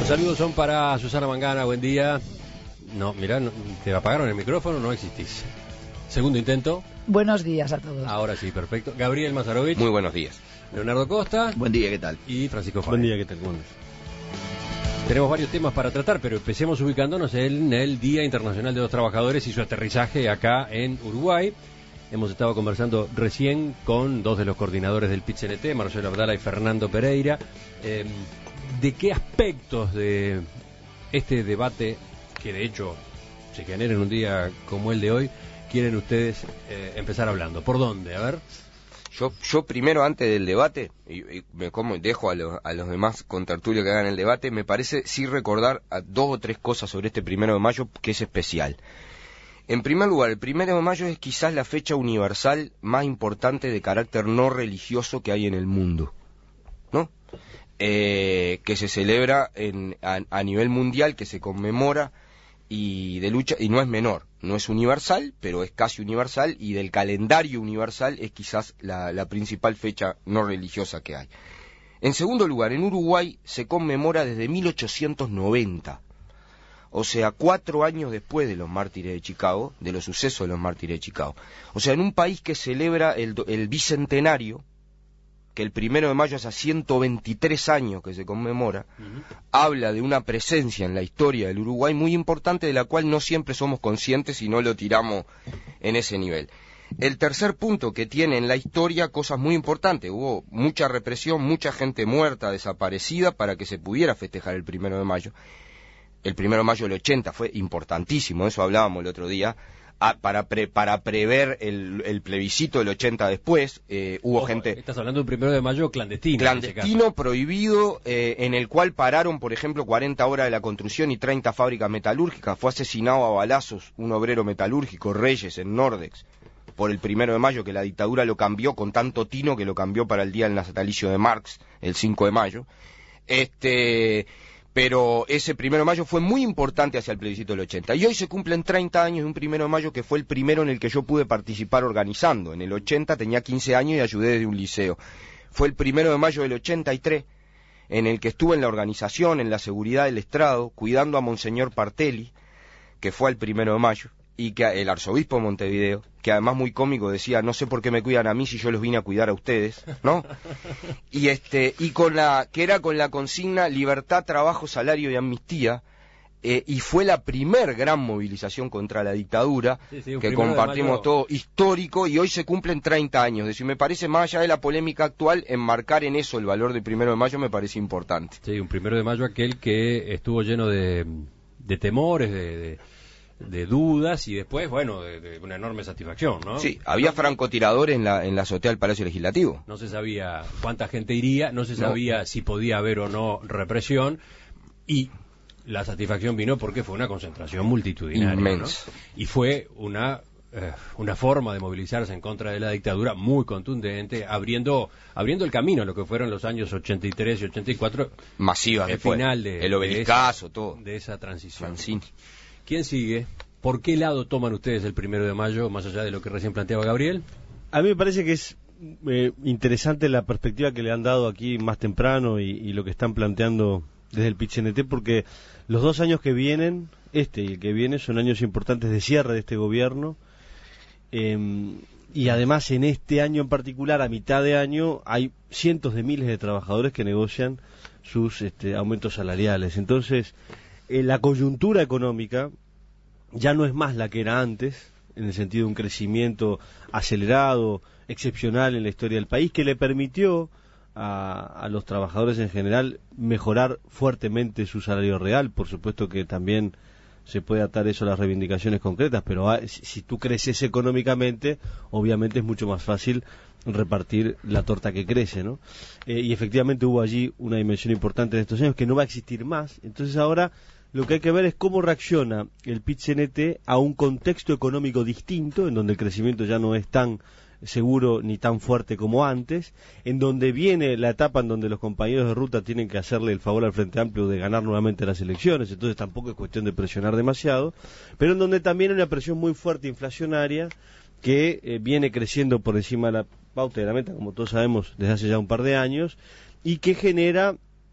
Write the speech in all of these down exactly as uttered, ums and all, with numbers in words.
saludos son para Susana Mangana, buen día. No, mirá, no, te apagaron el micrófono, no existís. Segundo intento. Buenos días a todos. Ahora sí, perfecto. Gabriel Mazarovich. Muy buenos días. Leonardo Costa. Buen día, ¿qué tal? Y Francisco Fabio. Buen día, ¿qué tal? Buenos. Tenemos varios temas para tratar, pero empecemos ubicándonos en el Día Internacional de los Trabajadores y su aterrizaje acá en Uruguay. Hemos estado conversando recién con dos de los coordinadores del P I T C N T, Marcelo Abdala y Fernando Pereira. Eh, ¿De qué aspectos de este debate, que de hecho se genera en un día como el de hoy, quieren ustedes eh, empezar hablando? ¿Por dónde? A ver. Yo, yo primero, antes del debate, y, y me como, dejo a, lo, a los demás contertulios que hagan el debate, me parece sí recordar a dos o tres cosas sobre este primero de mayo que es especial. En primer lugar, el primero de mayo es quizás la fecha universal más importante de carácter no religioso que hay en el mundo, ¿no? Eh, que se celebra en, a, a nivel mundial, que se conmemora y de lucha, y no es menor, no es universal, pero es casi universal, y del calendario universal es quizás la, la principal fecha no religiosa que hay. En segundo lugar, en Uruguay se conmemora desde mil ochocientos noventa, o sea, cuatro años después de los mártires de Chicago, de los sucesos de los mártires de Chicago. O sea, en un país que celebra el, el bicentenario, que el primero de mayo hace ciento veintitrés años que se conmemora, uh-huh. habla de una presencia en la historia del Uruguay muy importante, de la cual no siempre somos conscientes y no lo tiramos en ese nivel. El tercer punto que tiene en la historia cosas muy importantes: hubo mucha represión, mucha gente muerta, desaparecida, para que se pudiera festejar el primero de mayo. El primero de mayo del ochenta fue importantísimo, eso hablábamos el otro día. Ah, para pre, para prever el, el plebiscito del ochenta después, eh, hubo Ojo, gente... Estás hablando de un primero de mayo clandestino. Clandestino, prohibido, eh, en el cual pararon, por ejemplo, cuarenta horas de la construcción y treinta fábricas metalúrgicas. Fue asesinado a balazos un obrero metalúrgico, Reyes, en Nordex, por el primero de mayo, que la dictadura lo cambió con tanto tino que lo cambió para el día del natalicio de Marx, el cinco de mayo. Este... Pero ese primero de mayo fue muy importante hacia el plebiscito del ochenta. Y hoy se cumplen treinta años de un primero de mayo que fue el primero en el que yo pude participar organizando. En el ochenta tenía quince años y ayudé desde un liceo. Fue el primero de mayo del ochenta y tres en el que estuve en la organización, en la seguridad del estrado, cuidando a Monseñor Partelli, que fue el primero de mayo, y que el arzobispo de Montevideo, que además muy cómico decía: no sé por qué me cuidan a mí si yo los vine a cuidar a ustedes, ¿no? Y este y con la que era con la consigna libertad, trabajo, salario y amnistía, eh, y fue la primer gran movilización contra la dictadura, sí, sí, que compartimos todo, histórico, y hoy se cumplen treinta años. Es decir, me parece, más allá de la polémica actual, enmarcar en eso el valor del primero de mayo me parece importante. Sí, un primero de mayo aquel que estuvo lleno de, de temores, de... de... de dudas, y después, bueno, de, de una enorme satisfacción, ¿no? Sí, había francotiradores en la, en la azotea del Palacio Legislativo. No se sabía cuánta gente iría, no se sabía no. si podía haber o no represión, y la satisfacción vino porque fue una concentración multitudinaria, inmensa, ¿no? Y fue una eh, una forma de movilizarse en contra de la dictadura muy contundente, abriendo abriendo el camino a lo que fueron los años ochenta y tres y ochenta y cuatro, masivas, el después, final de, el obeliscazo, de esa, todo, de esa transición. Mancini. ¿Quién sigue? ¿Por qué lado toman ustedes el primero de mayo, más allá de lo que recién planteaba Gabriel? A mí me parece que es eh, interesante la perspectiva que le han dado aquí más temprano y, y lo que están planteando desde el P I T C N T, porque los dos años que vienen, este y el que viene, son años importantes de cierre de este gobierno, eh, y además en este año en particular, a mitad de año, hay cientos de miles de trabajadores que negocian sus este, aumentos salariales. Entonces, Eh, la coyuntura económica ya no es más la que era antes, en el sentido de un crecimiento acelerado, excepcional en la historia del país, que le permitió a, a los trabajadores en general mejorar fuertemente su salario real. Por supuesto que también se puede atar eso a las reivindicaciones concretas, pero a, si, si tú creces económicamente, obviamente es mucho más fácil repartir la torta que crece, ¿no? Eh, y efectivamente hubo allí una dimensión importante en estos años que no va a existir más. Entonces ahora lo que hay que ver es cómo reacciona el P I T C N T a un contexto económico distinto, en donde el crecimiento ya no es tan seguro ni tan fuerte como antes, en donde viene la etapa en donde los compañeros de ruta tienen que hacerle el favor al Frente Amplio de ganar nuevamente las elecciones, entonces tampoco es cuestión de presionar demasiado, pero en donde también hay una presión muy fuerte inflacionaria que eh, viene creciendo por encima de la pauta de la meta, como todos sabemos, desde hace ya un par de años, y que genera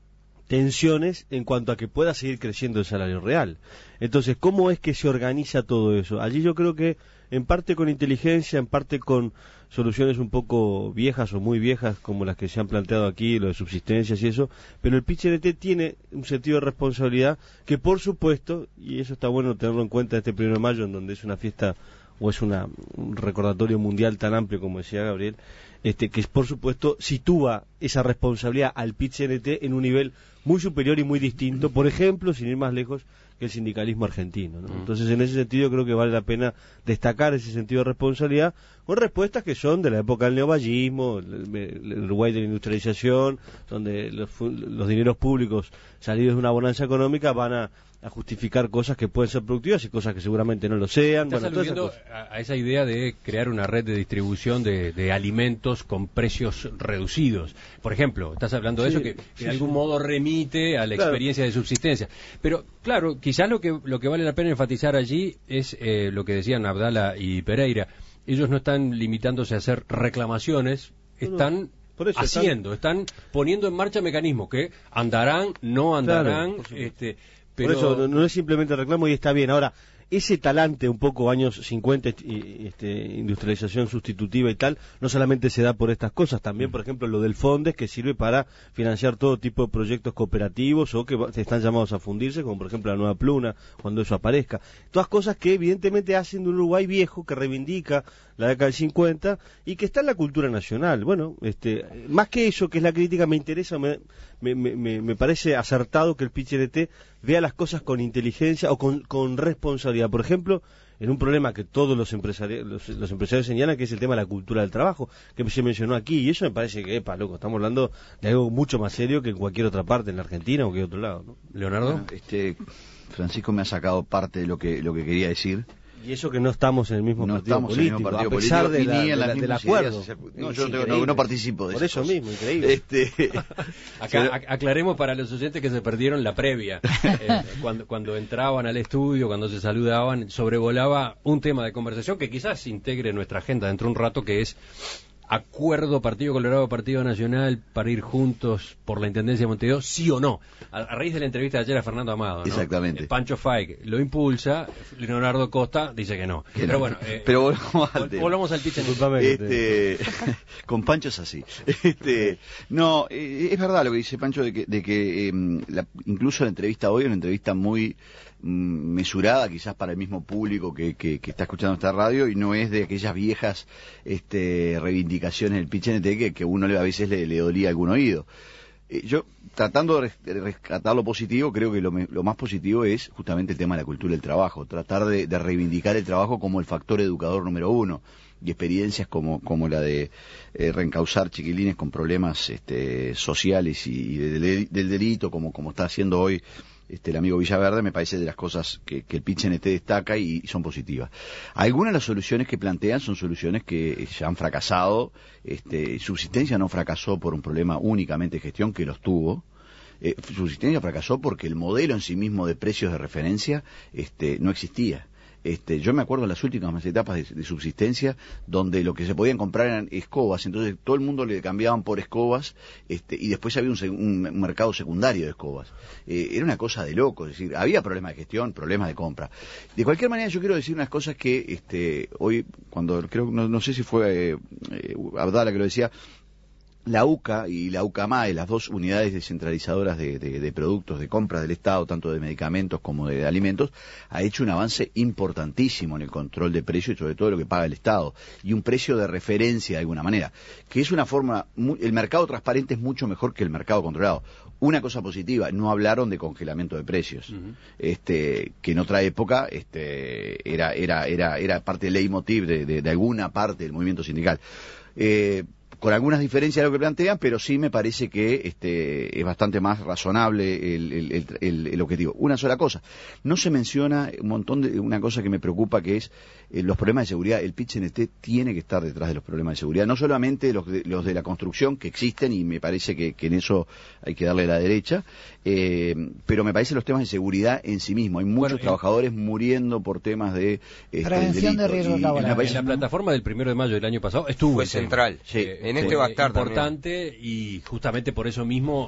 tensiones en cuanto a que pueda seguir creciendo el salario real. Entonces, ¿cómo es que se organiza todo eso? Allí yo creo que en parte con inteligencia, en parte con soluciones un poco viejas o muy viejas como las que se han planteado aquí, lo de subsistencias y eso, pero el Pich-N T tiene un sentido de responsabilidad que por supuesto, y eso está bueno tenerlo en cuenta este primero de mayo, en donde es una fiesta o es una, un recordatorio mundial tan amplio como decía Gabriel, este que por supuesto sitúa esa responsabilidad al Pich-N T en un nivel muy superior y muy distinto, por ejemplo, sin ir más lejos, que el sindicalismo argentino, ¿no? Entonces, en ese sentido, creo que vale la pena destacar ese sentido de responsabilidad con respuestas que son de la época del neovallismo, el, el Uruguay de la industrialización, donde los, los dineros públicos salidos de una bonanza económica van a, a justificar cosas que pueden ser productivas y cosas que seguramente no lo sean. Estás Bueno, aludiendo a, a esa idea de crear una red de distribución de, de alimentos con precios reducidos. Por ejemplo, estás hablando de sí, eso que, que sí, de algún sí. modo remite a la claro. experiencia de subsistencia. Pero, claro, quizás lo que, lo que vale la pena enfatizar allí es eh, lo que decían Abdala y Pereira. Ellos no están limitándose a hacer reclamaciones, están... Por eso, haciendo, están... están poniendo en marcha mecanismos que andarán, no andarán, claro, este, pero... Por eso no, no es simplemente reclamo y está bien. Ahora, ese talante un poco años cincuenta, este, industrialización sustitutiva y tal, no solamente se da por estas cosas, también, por ejemplo, lo del Fondes, que sirve para financiar todo tipo de proyectos cooperativos o que están llamados a fundirse, como por ejemplo la Nueva Pluna, cuando eso aparezca. Todas cosas que evidentemente hacen de un Uruguay viejo, que reivindica la década del cincuenta y que está en la cultura nacional. Bueno, este, más que eso, que es la crítica, me interesa, me, me, me, me parece acertado que el Pich-N T vea las cosas con inteligencia o con, con responsabilidad. Por ejemplo, en un problema que todos los empresarios, los, los empresarios señalan, que es el tema de la cultura del trabajo, que se mencionó aquí, y eso me parece que, epa, loco, estamos hablando de algo mucho más serio que en cualquier otra parte, en la Argentina o que otro lado, ¿no? Leonardo. Bueno, este, Francisco me ha sacado parte de lo que, lo que quería decir. Y eso que no estamos en el mismo, no partido, estamos político, en el mismo partido a pesar político, de la, ni en de la, del acuerdo. Ideas, no, yo tengo, no, no participo de Por eso cosas. mismo, increíble. Este, Acá ac aclaremos para los oyentes que se perdieron la previa. Eh, cuando, cuando entraban al estudio, cuando se saludaban, sobrevolaba un tema de conversación que quizás integre nuestra agenda dentro de un rato, que es acuerdo Partido Colorado, Partido Nacional para ir juntos por la Intendencia de Montevideo, sí o no. A, a raíz de la entrevista de ayer a Fernando Amado, ¿no? Exactamente. El Pancho Faik lo impulsa, Leonardo Costa dice que no. Que Pero no. bueno, eh, pero volvamos al, vol volvamos al pitch. Este, con Pancho es así. Este, no, eh, es verdad lo que dice Pancho de que, de que eh, la, incluso la entrevista hoy es una entrevista muy mesurada quizás para el mismo público que, que, que está escuchando esta radio y no es de aquellas viejas este, reivindicaciones del Pich-N T que, que uno a veces le, le dolía algún oído. Eh, yo, tratando de rescatar lo positivo, creo que lo, me, lo más positivo es justamente el tema de la cultura del trabajo, tratar de, de reivindicar el trabajo como el factor educador número uno, y experiencias como, como la de eh, reencauzar chiquilines con problemas este, sociales y, y de, de, del delito, como, como está haciendo hoy Este, el amigo Villaverde, me parece de las cosas que, que el Pich-N T destaca y, y son positivas. Algunas de las soluciones que plantean son soluciones que ya han fracasado. Este, Subsistencia no fracasó por un problema únicamente de gestión, que los tuvo. Eh, Subsistencia fracasó porque el modelo en sí mismo de precios de referencia este, no existía. Este, yo me acuerdo de las últimas etapas de, de subsistencia donde lo que se podían comprar eran escobas, entonces todo el mundo le cambiaban por escobas este, y después había un, un, un mercado secundario de escobas. Eh, era una cosa de loco, es decir, había problemas de gestión, problemas de compra. De cualquier manera yo quiero decir unas cosas que este, hoy, cuando creo, no, no sé si fue eh, eh, Abdala que lo decía, la U C A y la U C A M A E, las dos unidades descentralizadoras de, de, de productos, de compras del Estado, tanto de medicamentos como de alimentos, ha hecho un avance importantísimo en el control de precios y sobre todo lo que paga el Estado, y un precio de referencia de alguna manera, que es una forma, el mercado transparente es mucho mejor que el mercado controlado. Una cosa positiva, no hablaron de congelamiento de precios, uh-huh. este, que en otra época este, era, era, era, era parte del leitmotiv de, de, de alguna parte del movimiento sindical. Eh, con algunas diferencias de lo que plantean, pero sí me parece que este, es bastante más razonable el, el, el, el objetivo. Una sola cosa, no se menciona un montón de una cosa que me preocupa, que es eh, los problemas de seguridad. El Pich-N T tiene que estar detrás de los problemas de seguridad, no solamente los de, los de la construcción, que existen, y me parece que, que en eso hay que darle la derecha, eh, pero me parece los temas de seguridad en sí mismo. Hay muchos bueno, trabajadores eh, muriendo por temas de este, prevención de riesgos laborales. En la plataforma del primero de mayo del año pasado estuvo fue central. Sí. En este va a estar importante también. Y justamente por eso mismo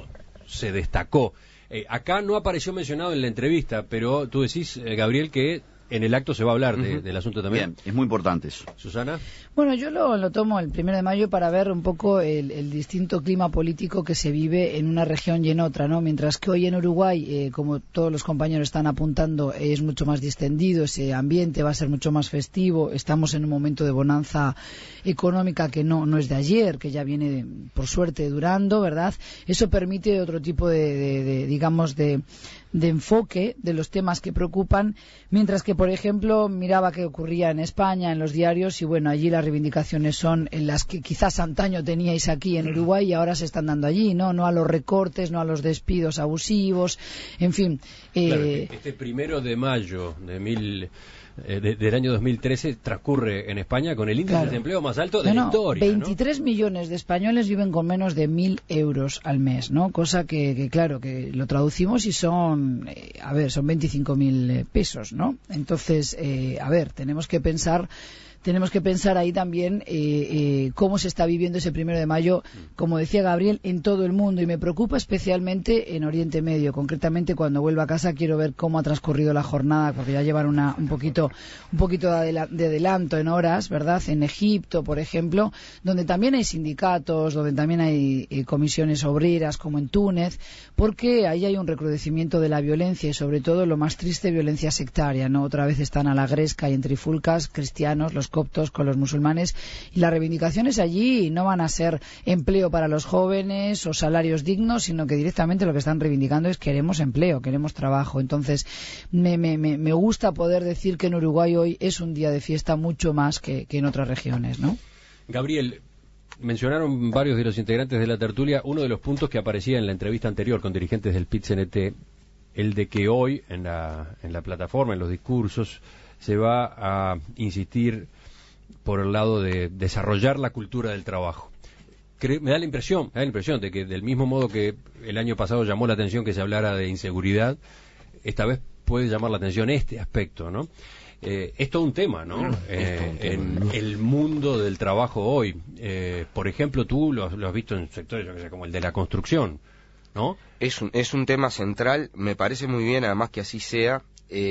se destacó. Eh, acá no apareció mencionado en la entrevista, pero tú decís, eh, Gabriel, que en el acto se va a hablar de, uh-huh. del asunto también. Bien, es muy importante eso. ¿Susana? Bueno, yo lo, lo tomo el primero de mayo para ver un poco el, el distinto clima político que se vive en una región y en otra, ¿no? Mientras que hoy en Uruguay, eh, como todos los compañeros están apuntando, eh, es mucho más distendido, ese ambiente va a ser mucho más festivo, estamos en un momento de bonanza económica que no, no es de ayer, que ya viene, por suerte, durando, ¿verdad? Eso permite otro tipo de, de, de digamos, de... de enfoque de los temas que preocupan, mientras que, por ejemplo, miraba qué ocurría en España, en los diarios, y bueno, allí las reivindicaciones son en las que quizás antaño teníais aquí en Uruguay y ahora se están dando allí, ¿no? No a los recortes, no a los despidos abusivos, en fin. Eh... Claro, este primero de mayo de mil... De, del año dos mil trece transcurre en España con el índice claro. de desempleo más alto de no, la no, historia. veintitrés ¿no? millones de españoles viven con menos de mil euros al mes, ¿no? Cosa que, que claro, que lo traducimos y son, eh, a ver, son veinticinco mil eh, pesos, ¿no? Entonces, eh, a ver, tenemos que pensar... Tenemos que pensar ahí también eh, eh, cómo se está viviendo ese primero de mayo, como decía Gabriel, en todo el mundo. Y me preocupa especialmente en Oriente Medio. Concretamente, cuando vuelva a casa quiero ver cómo ha transcurrido la jornada, porque ya llevan una, un poquito, un poquito de, adela de adelanto en horas, ¿verdad? En Egipto, por ejemplo, donde también hay sindicatos, donde también hay eh, comisiones obreras, como en Túnez, porque ahí hay un recrudecimiento de la violencia y, sobre todo, lo más triste, violencia sectaria, ¿no? Otra vez están a la gresca y en trifulcas cristianos, los coptos con los musulmanes, y las reivindicaciones allí no van a ser empleo para los jóvenes o salarios dignos, sino que directamente lo que están reivindicando es queremos empleo, queremos trabajo. Entonces me, me, me gusta poder decir que en Uruguay hoy es un día de fiesta mucho más que, que en otras regiones, ¿no? Gabriel, mencionaron varios de los integrantes de la tertulia uno de los puntos que aparecía en la entrevista anterior con dirigentes del P I T C N T, el de que hoy en la, en la plataforma, en los discursos, se va a insistir por el lado de desarrollar la cultura del trabajo. Cre me da la impresión, me da la impresión de que del mismo modo que el año pasado llamó la atención que se hablara de inseguridad, esta vez puede llamar la atención este aspecto, ¿no? Eh, es todo un tema, ¿no? Eh, un tema, en ¿no? el mundo del trabajo hoy. Eh, por ejemplo, tú lo, lo has visto en sectores, yo que sé, como el de la construcción, ¿no? Es un, es un tema central, me parece muy bien, además que así sea.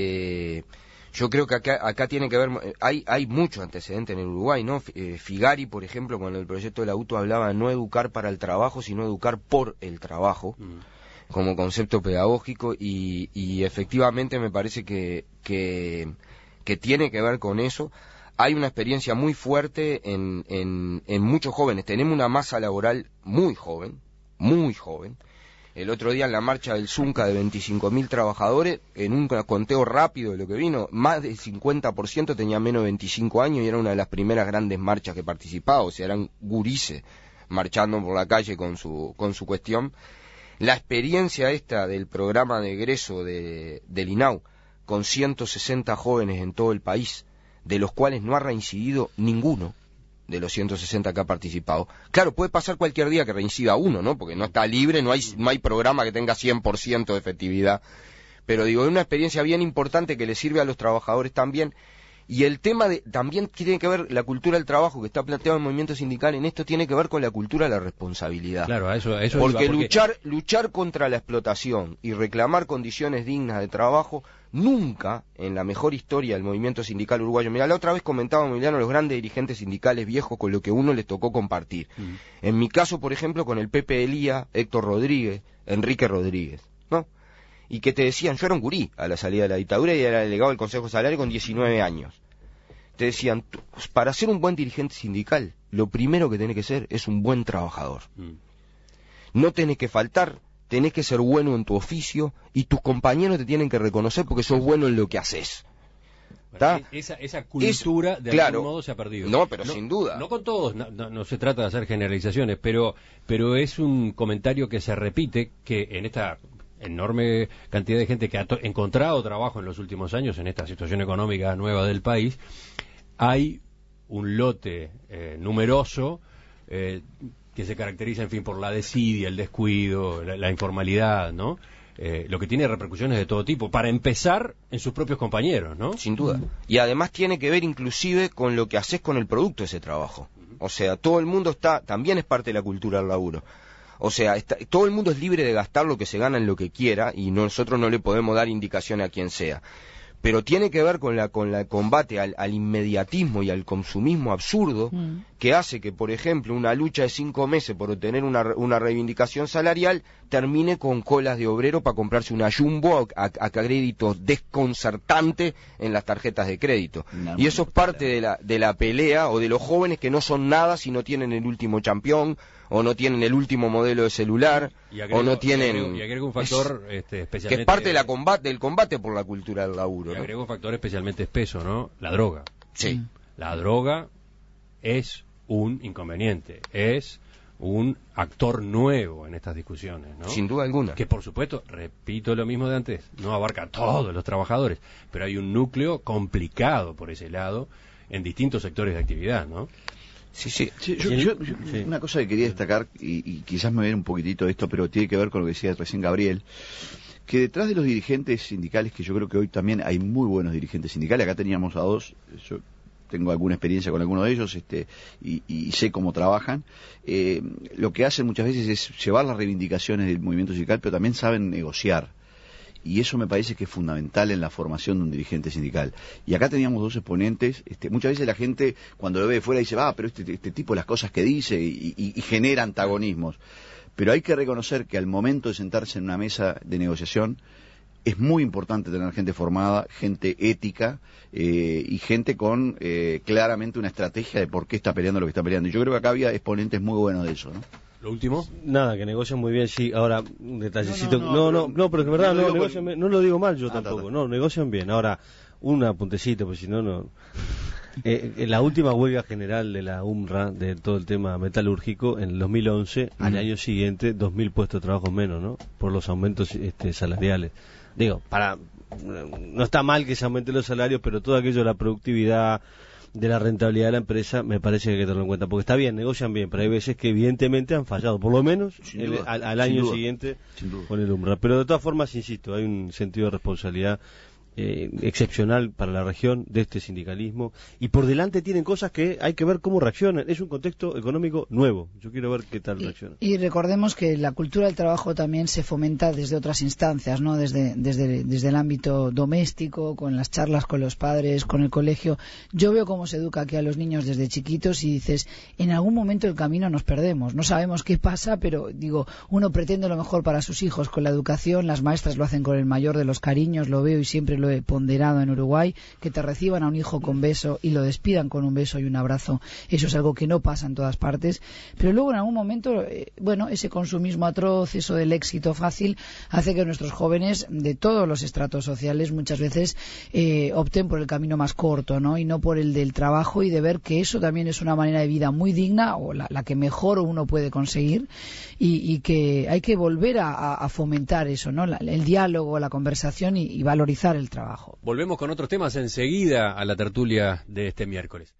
Eh, Yo creo que acá, acá tiene que ver, hay, hay mucho antecedente en el Uruguay, ¿no? Eh, Figari, por ejemplo, con el proyecto del auto hablaba de no educar para el trabajo, sino educar por el trabajo, mm. como concepto pedagógico, y, y efectivamente me parece que, que, que tiene que ver con eso. Hay una experiencia muy fuerte en, en, en muchos jóvenes, tenemos una masa laboral muy joven, muy joven. El otro día en la marcha del Zunca de veinticinco mil trabajadores, en un conteo rápido de lo que vino, más del cincuenta por ciento tenía menos de veinticinco años y era una de las primeras grandes marchas que participaba, o sea, eran gurises marchando por la calle con su, con su cuestión. La experiencia esta del programa de egreso de, del I N A U, con ciento sesenta jóvenes en todo el país, de los cuales no ha reincidido ninguno de los ciento sesenta que ha participado. Claro, puede pasar cualquier día que reincida uno, ¿no? Porque no está libre, no hay, no hay programa que tenga cien por ciento de efectividad. Pero digo, es una experiencia bien importante que le sirve a los trabajadores también. Y el tema de, también tiene que ver, la cultura del trabajo que está planteado en el movimiento sindical, en esto tiene que ver con la cultura de la responsabilidad. Claro, a eso, a eso porque, iba, porque luchar, luchar contra la explotación y reclamar condiciones dignas de trabajo, nunca en la mejor historia del movimiento sindical uruguayo. Mira, la otra vez comentaba Emiliano los grandes dirigentes sindicales viejos con lo que uno les tocó compartir. Mm. En mi caso, por ejemplo, con el Pepe Elía, Héctor Rodríguez, Enrique Rodríguez, ¿no? Y que te decían, yo era un gurí a la salida de la dictadura y era delegado del Consejo Salario con diecinueve años. Te decían, para ser un buen dirigente sindical, lo primero que tenés que ser es un buen trabajador. Mm. No tenés que faltar, tenés que ser bueno en tu oficio y tus compañeros te tienen que reconocer porque sos bueno en lo que haces. Bueno, esa, esa cultura es, de claro, algún modo se ha perdido. No, pero no, sin duda. No con todos, no, no, no se trata de hacer generalizaciones, pero, pero es un comentario que se repite que en esta enorme cantidad de gente que ha encontrado trabajo en los últimos años en esta situación económica nueva del país, hay un lote eh, numeroso eh, que se caracteriza, en fin, por la desidia, el descuido, la, la informalidad, ¿no? Eh, lo que tiene repercusiones de todo tipo, para empezar en sus propios compañeros, ¿no? Sin duda. Y además tiene que ver inclusive con lo que haces con el producto de ese trabajo. O sea, todo el mundo está, también es parte de la cultura del laburo. O sea, está, todo el mundo es libre de gastar lo que se gana en lo que quiera y nosotros no le podemos dar indicación a quien sea. Pero tiene que ver con la con el combate al, al inmediatismo y al consumismo absurdo mm. que hace que, por ejemplo, una lucha de cinco meses por obtener una, una reivindicación salarial termine con colas de obrero para comprarse una jumbo a, a, a créditos desconcertantes en las tarjetas de crédito. No, y eso es parte de la, de la pelea o de los jóvenes que no son nada si no tienen el último campeón o no tienen el último modelo de celular, agrego, o no tienen... Y agrego, y agrego un factor es, este, especialmente... Que es parte de la combate, del combate por la cultura del laburo. Y ¿no? agrego un factor especialmente espeso, ¿no? La droga. Sí. La droga es un inconveniente, es un actor nuevo en estas discusiones, ¿no? Sin duda alguna. Que, por supuesto, repito lo mismo de antes, no abarca a todos los trabajadores, pero hay un núcleo complicado por ese lado en distintos sectores de actividad, ¿no? Sí, sí. sí, yo, yo, yo sí. Una cosa que quería destacar, y, y quizás me viene un poquitito de esto, pero tiene que ver con lo que decía recién Gabriel, que detrás de los dirigentes sindicales, que yo creo que hoy también hay muy buenos dirigentes sindicales, acá teníamos a dos, yo tengo alguna experiencia con alguno de ellos, este, y, y sé cómo trabajan, eh, lo que hacen muchas veces es llevar las reivindicaciones del movimiento sindical, pero también saben negociar. Y eso me parece que es fundamental en la formación de un dirigente sindical. Y acá teníamos dos exponentes. Este, muchas veces la gente, cuando lo ve de fuera, dice, ah, pero este, este tipo las cosas que dice, y, y, y genera antagonismos. Pero hay que reconocer que al momento de sentarse en una mesa de negociación, es muy importante tener gente formada, gente ética, eh, y gente con eh, claramente una estrategia de por qué está peleando lo que está peleando. Y yo creo que acá había exponentes muy buenos de eso, ¿no? ¿Lo último? Nada, que negocian muy bien, sí. Ahora, un detallecito. No, no, no, no, no pero es verdad, no, negocian bien. No lo digo mal yo ah, tampoco. Tata. No, negocian bien. Ahora, un apuntecito, pues si no, no. Eh, en la última huelga general de la U M R A, de todo el tema metalúrgico, en el dos mil once, mm. al año siguiente, dos mil puestos de trabajo menos, ¿no? Por los aumentos este, salariales. Digo, para. No está mal que se aumenten los salarios, pero todo aquello de la productividad, de la rentabilidad de la empresa, me parece que hay que tenerlo en cuenta, porque está bien, negocian bien, pero hay veces que evidentemente han fallado, por lo menos el, duda, al, al año duda, siguiente con el U M R A. Pero de todas formas, insisto, hay un sentido de responsabilidad eh, excepcional para la región de este sindicalismo, y por delante tienen cosas que hay que ver cómo reaccionan. Es un contexto económico nuevo, yo quiero ver qué tal reaccionan. Y, y recordemos que la cultura del trabajo también se fomenta desde otras instancias, ¿no? Desde, desde, desde el ámbito doméstico, con las charlas con los padres, con el colegio. Yo veo cómo se educa aquí a los niños desde chiquitos y dices, en algún momento el camino nos perdemos, no sabemos qué pasa, pero digo, uno pretende lo mejor para sus hijos con la educación, las maestras lo hacen con el mayor de los cariños, lo veo y siempre lo he ponderado en Uruguay, que te reciban a un hijo con beso y lo despidan con un beso y un abrazo. Eso es algo que no pasa en todas partes, pero luego en algún momento, eh, bueno, ese consumismo atroz, eso del éxito fácil, hace que nuestros jóvenes de todos los estratos sociales muchas veces eh, opten por el camino más corto, ¿no? Y no por el del trabajo, y de ver que eso también es una manera de vida muy digna, o la, la que mejor uno puede conseguir, y, y que hay que volver a, a fomentar eso, ¿no? La, el diálogo, la conversación y, y valorizar el trabajo. Volvemos con otros temas enseguida a la tertulia de este miércoles.